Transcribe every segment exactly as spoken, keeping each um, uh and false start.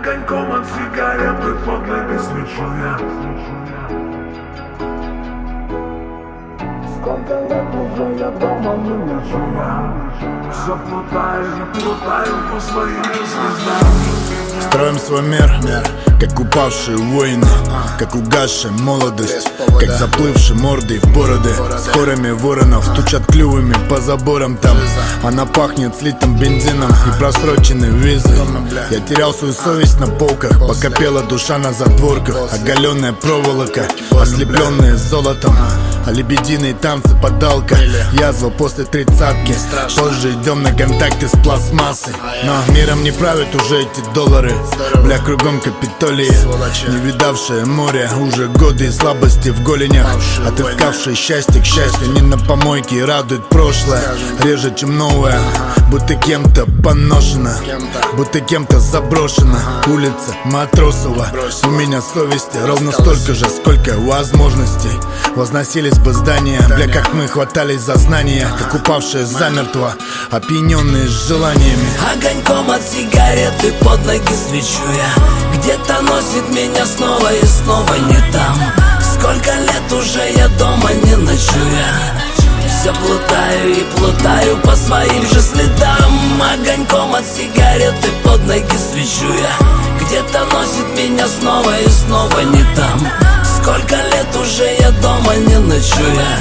огоньком от сигареты под ноги свечу я. Сколько лет уже я дома не ночу я. Все плутаю и плутаю по своим звездам. Строим свой мир, как упавшие воины, как угасшая молодость, как заплывшие мордой в бороды. С хорами воронов стучат клювами по заборам там. Она пахнет слитым бензином и просроченной визой. Я терял свою совесть на полках, пока пела душа на затворках. Оголенная проволока, ослепленная золотом, а лебединые танцы подалка. Язва после тридцатки, позже идем на контакты с пластмассой. Но миром не правят уже эти доллары. Бля, кругом Капитолии, не видавшее море, уже годы и слабости в голенях. Отыскавшие счастье, к счастью, не на помойке и радует прошлое. Реже, чем новое, будто кем-то поношено, будто кем-то заброшена. Улица Матросова, у меня совести ровно столько же, сколько возможностей. Возносились бы здания, бля, как мы хватались за знания, как упавшие замертво, опьяненные желаниями. Огоньком от сигареты под ноги свечу я. Где-то носит меня снова и снова не там. Сколько лет уже я дома не ночу я. Все плутаю и плутаю по своим же следам. Огоньком от сигареты под ноги свечу я. Где-то носит меня снова и снова не там. Сколько лет уже я дома не ночу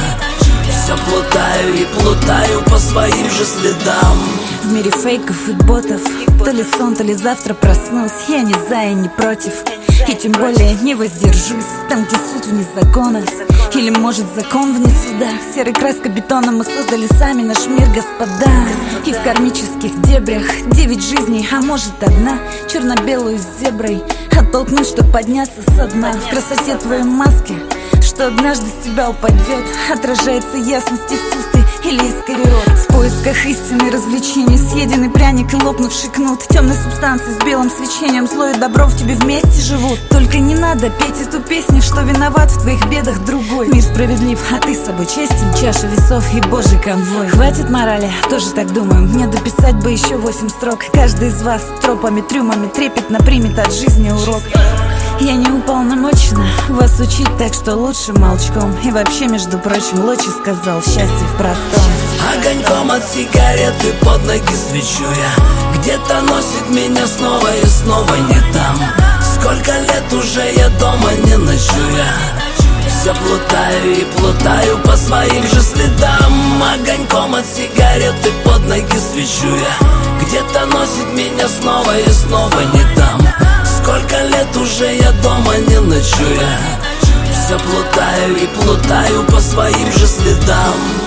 я. Все плутаю и плутаю по своим же следам. В мире фейков и ботов, то ли сон, то ли завтра проснусь. Я не за и не против, и тем более не воздержусь. Там, где суд вне закона, или может закон вне суда. Серой краской бетона мы создали сами наш мир, господа. И в кармических дебрях девять жизней, а может одна. Черно-белую с зеброй оттолкнуть, чтоб подняться со дна. В красоте твоей маски, что однажды с тебя упадет, отражается ясность Иисусы или искариот. В поисках истины развлечений, съеденный пряник и лопнувший кнут. Темной субстанции с белым свечением, зло и добро в тебе вместе живут. Только не надо петь эту песню, что виноват в твоих бедах другой. Мир справедлив, а ты с собой честен, чаша весов и божий конвой. Хватит морали, тоже так думаю, мне дописать бы еще восемь строк. Каждый из вас тропами, трюмами трепетно примет от жизни урок. Я не уполномочена вас учить, так что лучше молчком. И вообще, между прочим, Лочи сказал, счастье в простом. Огоньком от сигареты под ноги свечу я. Где-то носит меня снова и снова не там. Сколько лет уже я дома не ночу я. Все плутаю и плутаю по своим же следам. Огоньком от сигареты под ноги свечу я. Где-то носит меня снова и снова не там. Сколько лет уже я дома не ночу я. Все плутаю и плутаю по своим же следам.